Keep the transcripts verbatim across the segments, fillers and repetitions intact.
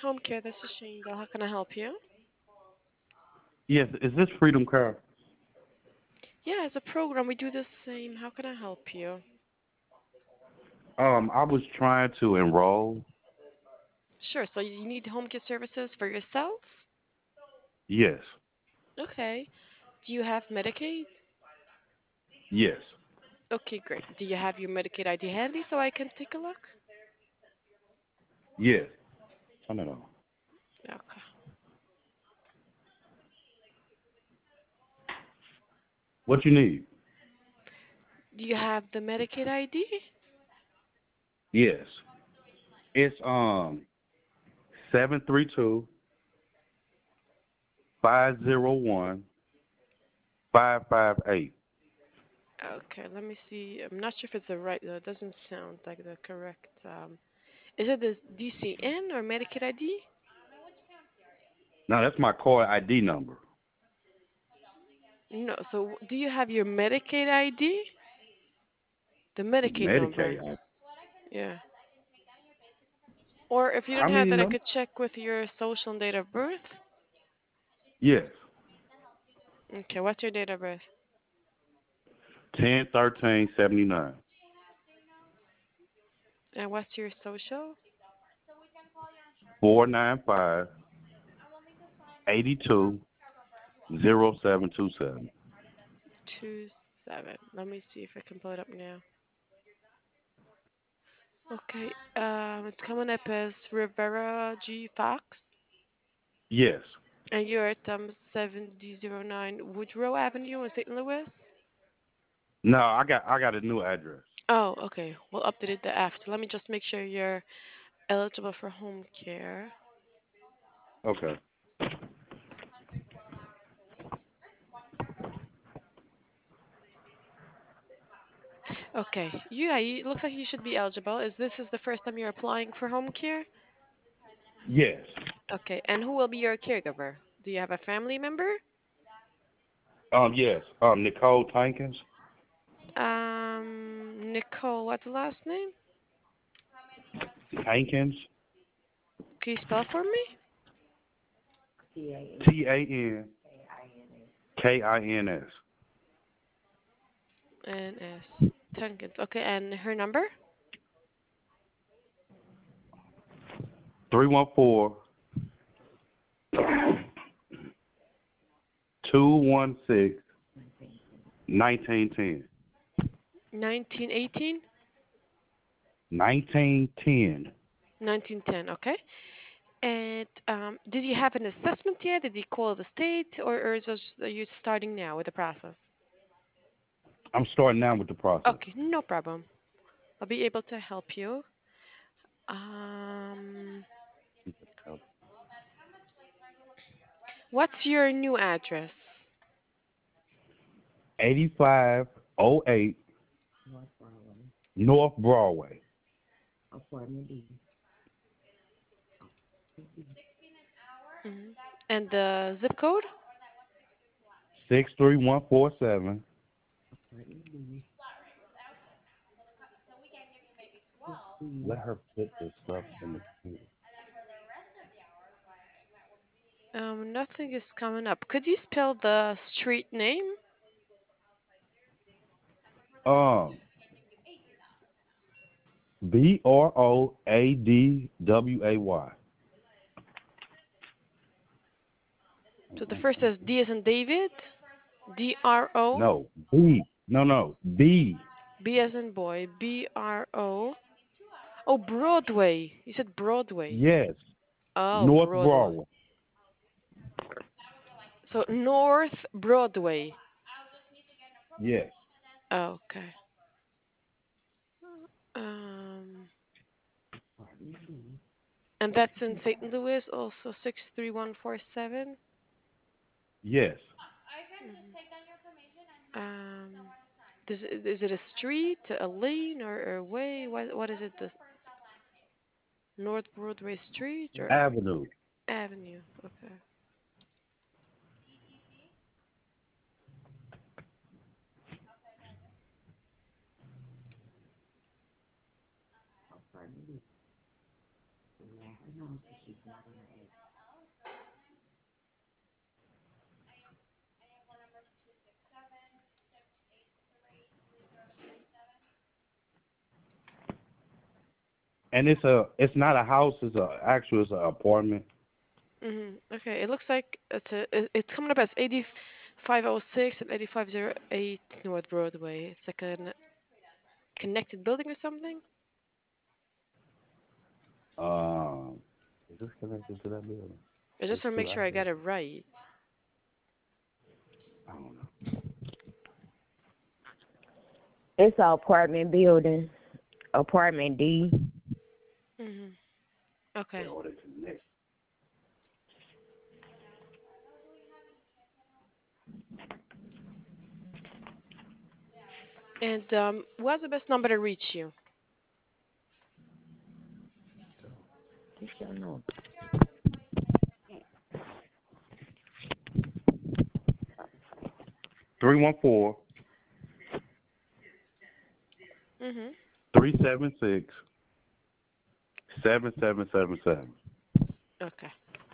Home care, this is Shane Bell. How can I help you? Yes, is this Freedom Care? Yeah, as a program, we do the same. How can I help you? Um, I was trying to enroll. Sure, so you need home care services for yourself? Yes, Okay. Do you have Medicaid? yes, Okay, great. Do you have your Medicaid I D handy so I can take a look? yes. Turn it on. Okay. What you need? Do you have the Medicaid I D? Yes. It's um seven three two five zero one five five eight. Okay, let me see. I'm not sure if it's the right. Uh, it doesn't sound like the correct. Um, is it the D C N or Medicaid I D? No, that's my card I D number. No. So do you have your Medicaid I D? The Medicaid number. Medicaid. I, Yeah. Or if you don't I have mean, that, I no. could check with your social and date of birth. Yes. Okay, what's your date of birth? Ten thirteen seventy nine. And what's your social? Four nine five eighty two zero seven two seven. Two seven. Let me see if I can pull it up now. Okay. Um, it's coming up as Rivera G Fox, Yes. and you're at um seventy oh nine Woodrow Avenue in Saint Louis. No, I got I got a new address. Oh, okay. We'll update it the after. Let me just make sure you're eligible for home care. Okay. Okay. Yeah, you, it looks like you should be eligible. Is this is the first time you're applying for home care? Yes. Okay. And who will be your caregiver? Do you have a family member? Um, yes. Um, Nicole Tankins. Um, Nicole, what's the last name? Tankins. Can you spell for me? T A N K I N S. N S. Tompkins. Okay, and her number? Three one four two one six nineteen ten. nineteen eighteen? Nineteen ten. nineteen ten, okay. And um, did you have an assessment yet? Did you call the state, or, or is this, are you starting now with the process? I'm starting now with the process. Okay, no problem. I'll be able to help you. Um, what's your new address? Eighty-five oh eight North Broadway. Hmm. And the zip code? Six three one four seven. Let her put this stuff in the computer. Um, nothing is coming up. Could you spell the street name? Um, B R O A D W A Y. So the first is D as in David, D R O, No, B. No, no, B. B as in boy, B R O. Oh, Broadway. You said Broadway. Yes, Oh, North Broadway. Broadway. So North Broadway. Yes. Okay. Um, and that's in Saint Louis, also six three one four seven. Yes. Um, is, is it a street, a lane, or a way? What what is it? The North Broadway Street or Avenue. Avenue? Okay. And it's a it's not a house. It's a actual it's an apartment. Hmm. Okay, it looks like it's a it- it's coming up as eighty-five oh six and eighty-five oh eight North Broadway. It's like a connected building or something. Um, is this connected to that building? I It's just want to make two sure I got actors. it right. I don't know. It's an apartment building, apartment D. Hmm. Yeah, Okay. or they connect. And um, what's the best number to reach you? What's your number? Three one four Hmm. three seven six seven seven seven seven. Okay.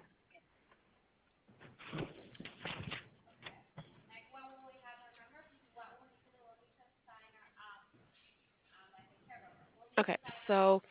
Okay. So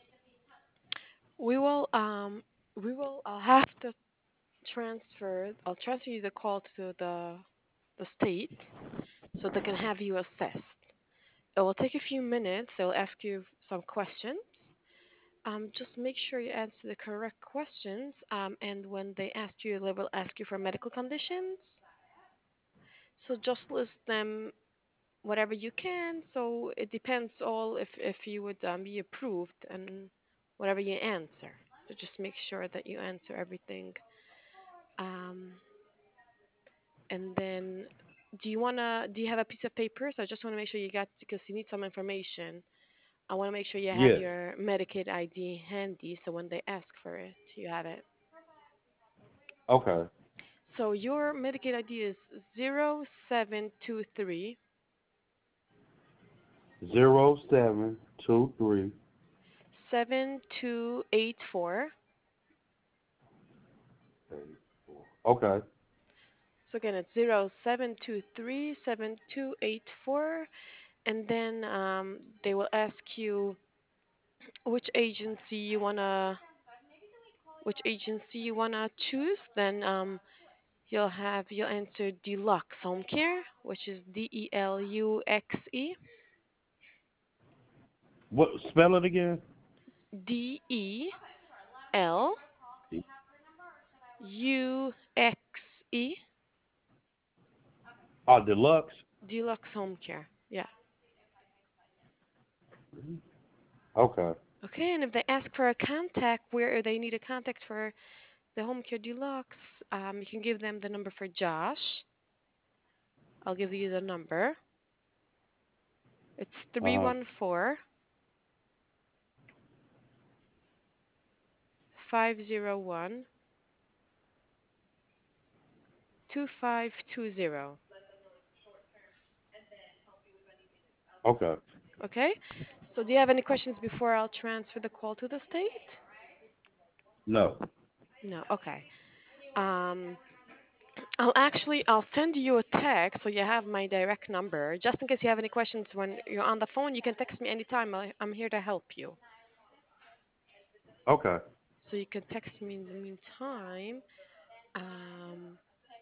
we will um we will I'll have to transfer I'll transfer you the call to the the state so they can have you assessed. It will take a few minutes. They'll ask you some questions. Um, just make sure you answer the correct questions. Um, and when they ask you, they will ask you for medical conditions. So just list them whatever you can. So it depends all if if you would um, be approved and whatever you answer. So just make sure that you answer everything. Um, and then, do you wanna do you have a piece of paper? So I just want to make sure you got because you need some information. I want to make sure you have Yes. your Medicaid I D handy, so when they ask for it, you have it. Okay. So your Medicaid I D is zero seven two three Zero seven two three. seven two eight four. Okay. So again, it's zero seven two three seven two eight four, and then um, they will ask you which agency you wanna which agency you wanna choose. Then um, you'll have you'll answer Deluxe Home Care, which is D E L U X E. What spell it again? D E L U X E. Oh, deluxe. Deluxe Home Care. Yeah. Okay. Okay, and if they ask for a contact where they need a contact for the Home Care Deluxe, um, you can give them the number for Josh. I'll give you the number. It's Uh huh. three one four, five zero one, two five two zero. Okay. Okay? So do you have any questions before I'll transfer the call to the state? No. No. Okay. Um, I'll actually I'll send you a text so you have my direct number. Just in case you have any questions when you're on the phone, you can text me anytime. I, I'm here to help you. Okay. So you can text me in the meantime. Um,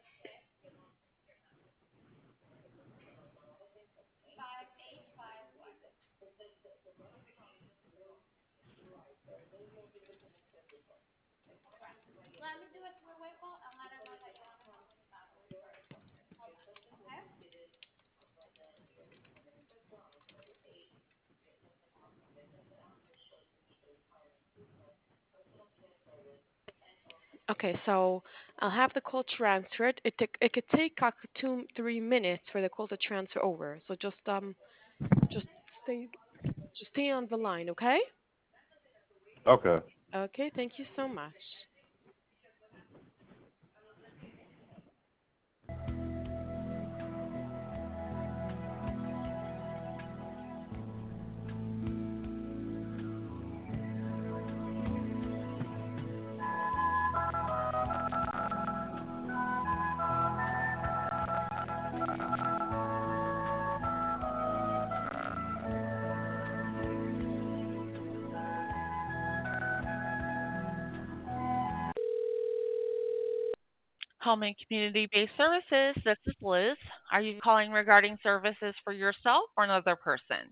okay, so I'll have the call transferred. It take it could take like two three minutes for the call to transfer over. So just um just stay just stay on the line, okay? Okay. Okay, thank you so much. Home and community-based services. This is Liz. Are you calling regarding services for yourself or another person?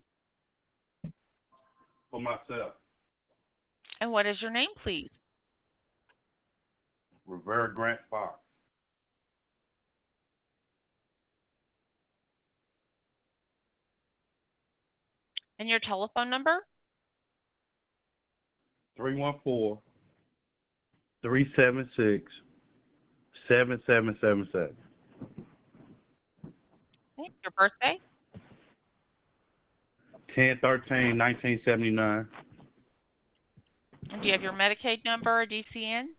For myself. And what is your name, please? Rivera Grant Fox. And your telephone number? three one four, three seven six, seven seven seven seven. Okay. Your birthday? ten thirteen nineteen seventy-nine. And do you have your Medicaid number or D C N?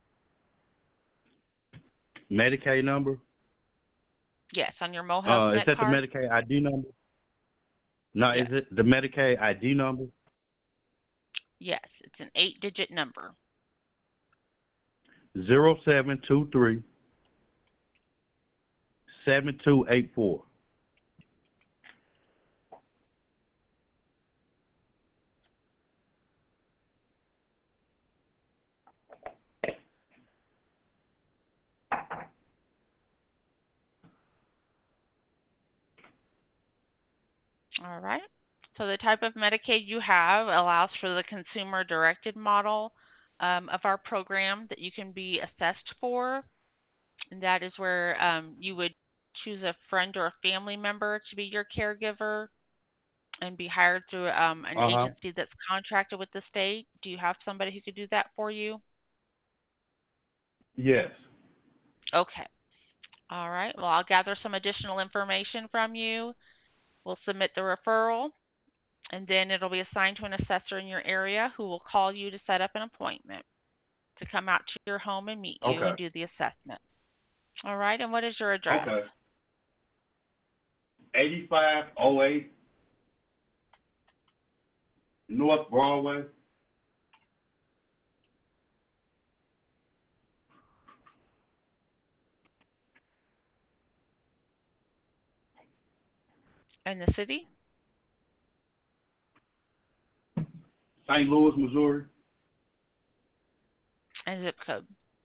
Medicaid number? Yes, on your Mo Health Uh, is Net that the card? Medicaid I D number? No, Yes. is it the Medicaid I D number? Yes, it's an eight-digit number. Zero seven two three seven two eight four. All right. So the type of Medicaid you have allows for the consumer-directed model um, of our program that you can be assessed for. And that is where um, you would choose a friend or a family member to be your caregiver and be hired through um, an Uh huh. agency that's contracted with the state. Do you have somebody who could do that for you? Yes. Okay. All right. Well, I'll gather some additional information from you. We'll submit the referral, and then it'll be assigned to an assessor in your area who will call you to set up an appointment to come out to your home and meet you Okay. and do the assessment. All right. And what is your address? Okay. eighty-five oh eight North Broadway. And the city? Saint Louis, Missouri. And zip code?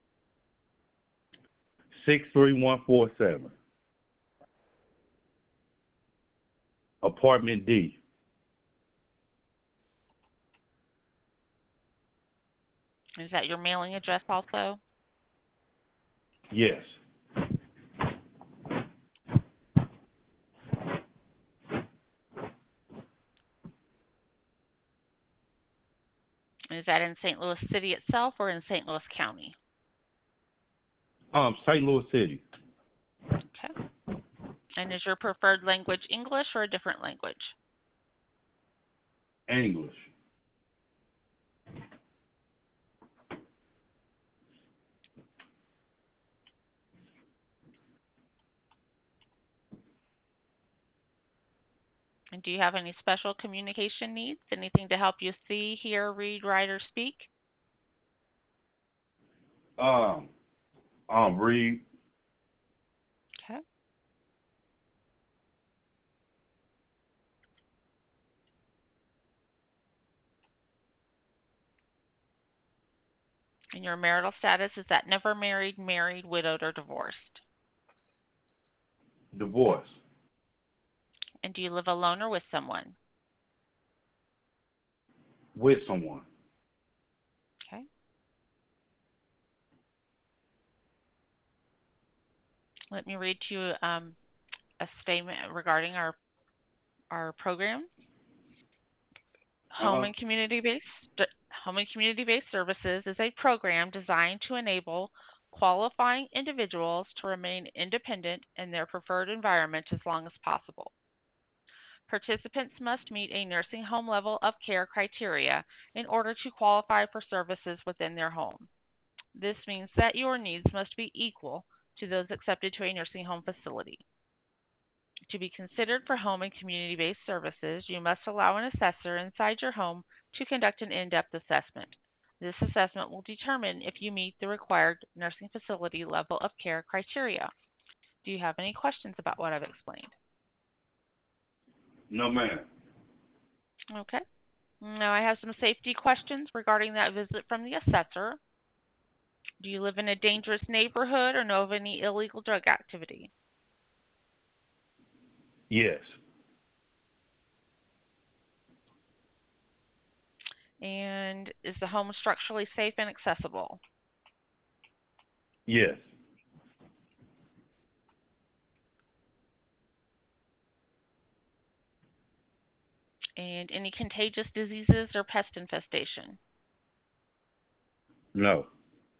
six three one four seven. Apartment D. Is that your mailing address also? Yes. Is that in Saint Louis City itself or in Saint Louis County? Um, Saint Louis City. Okay. And is your preferred language English or a different language? English. And do you have any special communication needs? Anything to help you see, hear, read, write, or speak? Um, um, read. Okay. And your marital status, is that never married, married, widowed, or divorced? Divorce. And do you live alone or with someone? With someone. Okay. Let me read to you um, a statement regarding our our program. Home Uh-huh. and community-based Home and community-based services is a program designed to enable qualifying individuals to remain independent in their preferred environment as long as possible. Participants must meet a nursing home level of care criteria in order to qualify for services within their home. This means that your needs must be equal to those accepted to a nursing home facility. To be considered for home and community-based services, you must allow an assessor inside your home to conduct an in-depth assessment. This assessment will determine if you meet the required nursing facility level of care criteria. Do you have any questions about what I've explained? No, ma'am. Okay. Now I have some safety questions regarding that visit from the assessor. Do you live in a dangerous neighborhood or know of any illegal drug activity? Yes. And is the home structurally safe and accessible? Yes. And any contagious diseases or pest infestation? No.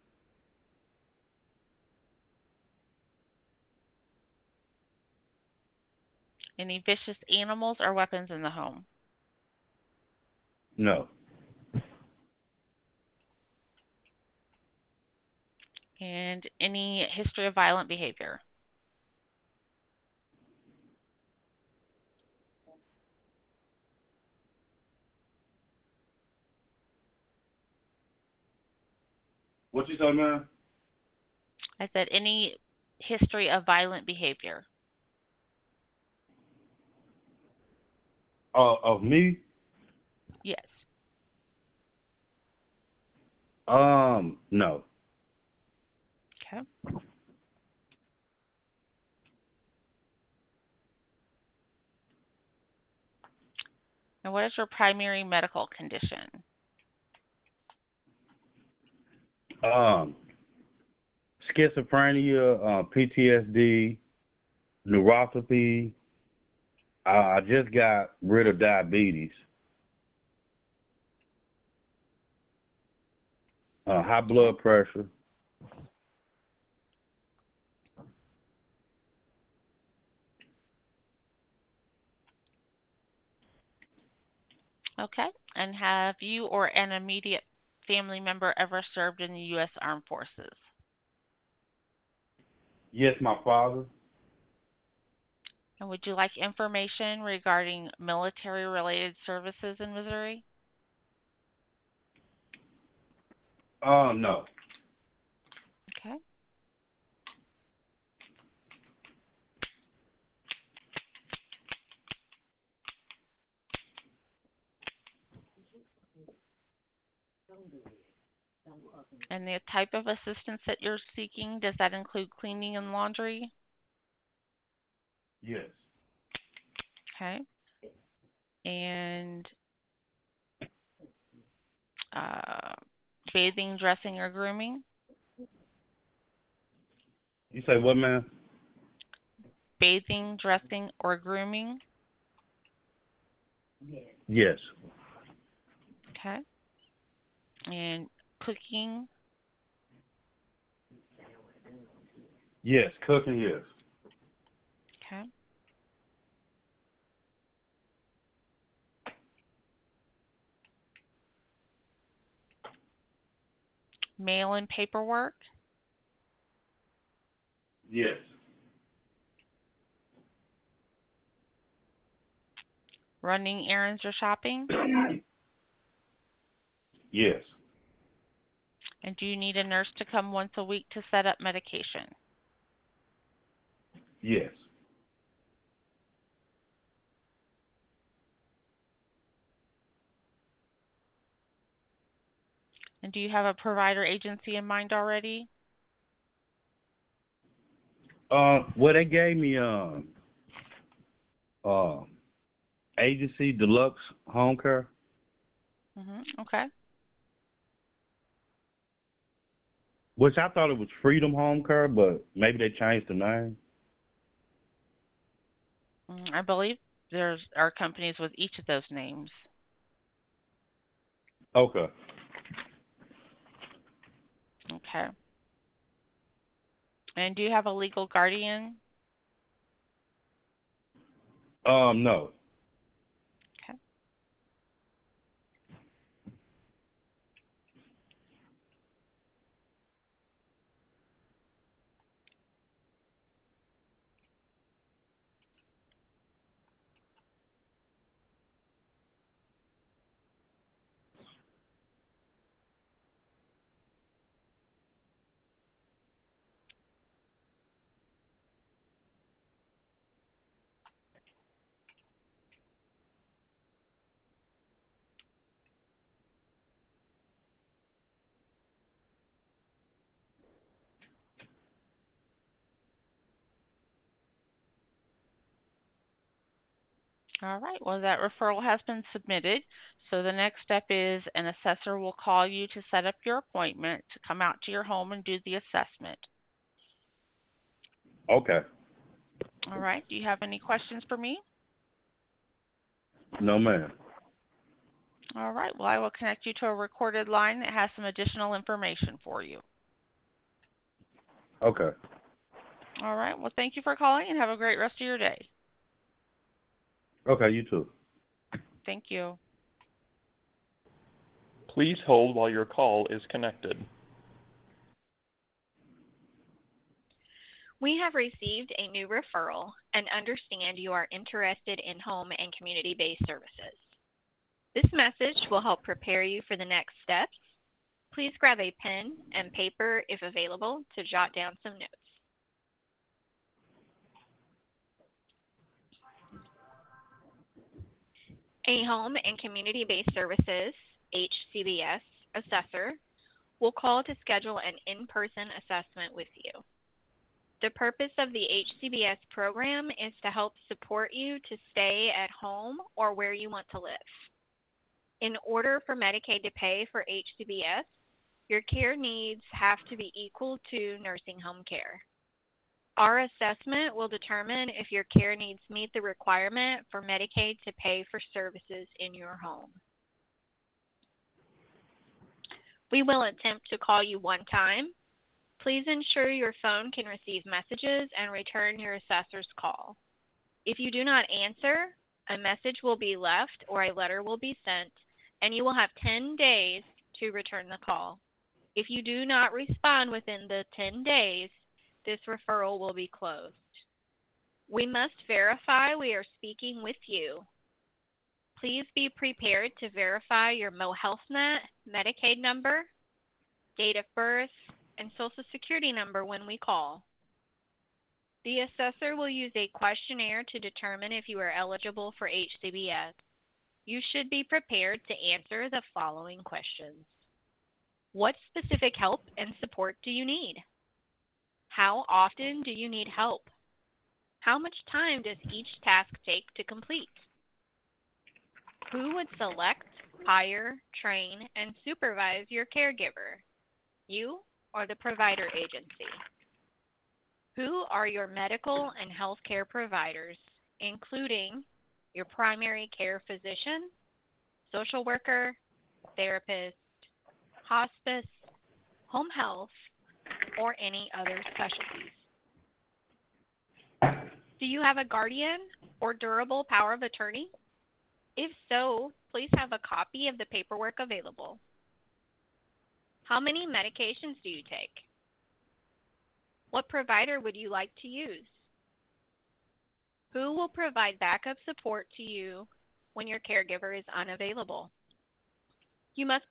Any vicious animals or weapons in the home? No. And any history of violent behavior? What you talking about? I said any history of violent behavior. Uh, of me? Yes. Um, no. Okay. And what is your primary medical condition? Um, schizophrenia, uh, P T S D, neuropathy. Uh, I just got rid of diabetes. Uh, high Okay. blood pressure. Okay. And have you or an immediate family member ever served in the U S Armed Forces? Yes, my father. And would you like information regarding military related services in Missouri? Um, no. Okay. And the type of assistance that you're seeking, does that include cleaning and laundry? Yes. Okay. And uh, bathing, dressing, or grooming? You say what, man? Bathing, dressing, or grooming? Yes. Okay. And cooking? Yes. Cooking, yes. Okay. Mail and paperwork? Yes. Running errands or shopping? Yes. And do you need a nurse to come once a week to set up medication? Yes. And do you have a provider agency in mind already? Uh, well, they gave me um, uh, agency deluxe home care. Mhm. Okay. Which I thought it was Freedom Home Care, but maybe they changed the name. Mm, I believe there's are companies with each of those names. Okay. Okay. And do you have a legal guardian? Um, no. Okay. All right. Well, that referral has been submitted. So the next step is an assessor will call you to set up your appointment to come out to your home and do the assessment. Okay. All right. Do you have any questions for me? No, ma'am. All right. Well, I will connect you to a recorded line that has some additional information for you. Okay. All right. Well, thank you for calling and have a great rest of your day. Okay, you too. Thank you. Please hold while your call is connected. We have received a new referral and understand you are interested in home and community-based services. This message will help prepare you for the next steps. Please grab a pen and paper if available to jot down some notes. A home and community-based services, H C B S, assessor will call to schedule an in-person assessment with you. The purpose of the H C B S program is to help support you to stay at home or where you want to live. In order for Medicaid to pay for H C B S, your care needs have to be equal to nursing home care. Our assessment will determine if your care needs meet the requirement for Medicaid to pay for services in your home. We will attempt to call you one time. Please ensure your phone can receive messages and return your assessor's call. If you do not answer, a message will be left or a letter will be sent, and you will have ten days to return the call. If you do not respond within the ten days, this referral will be closed. We must verify we are speaking with you. Please be prepared to verify your MoHealthNet Medicaid number, date of birth, and Social Security number when we call. The assessor will use a questionnaire to determine if you are eligible for H C B S. You should be prepared to answer the following questions. What specific help and support do you need? How often do you need help? How much time does each task take to complete? Who would select, hire, train, and supervise your caregiver? You or the provider agency? Who are your medical and healthcare providers, including your primary care physician, social worker, therapist, hospice, home health, or any other specialties? Do you have a guardian or durable power of attorney? If so, please have a copy of the paperwork available. How many medications do you take? What provider would you like to use? Who will provide backup support to you when your caregiver is unavailable? You must